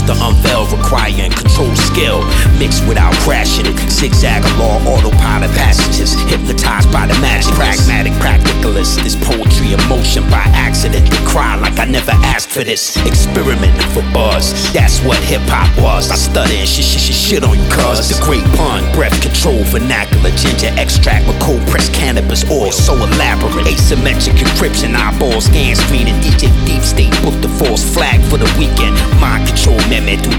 to unveil, requiring control skill. Mixed without crashing it. Zigzag along autopilot passages. Hypnotized by the magic. Pragmatic practicalist. This poetry in motion by accident. They cry like I never asked for this. Experiment for buzz. That's what hip-hop was. I stutter and shit on you cuz. The great pun. Breath control vernacular. Ginger extract with cold pressed cannabis oil. So elaborate. Asymmetric encryption. Eyeball scan screen and DJ Deep State. Book the false flag for the weekend. Mind control method through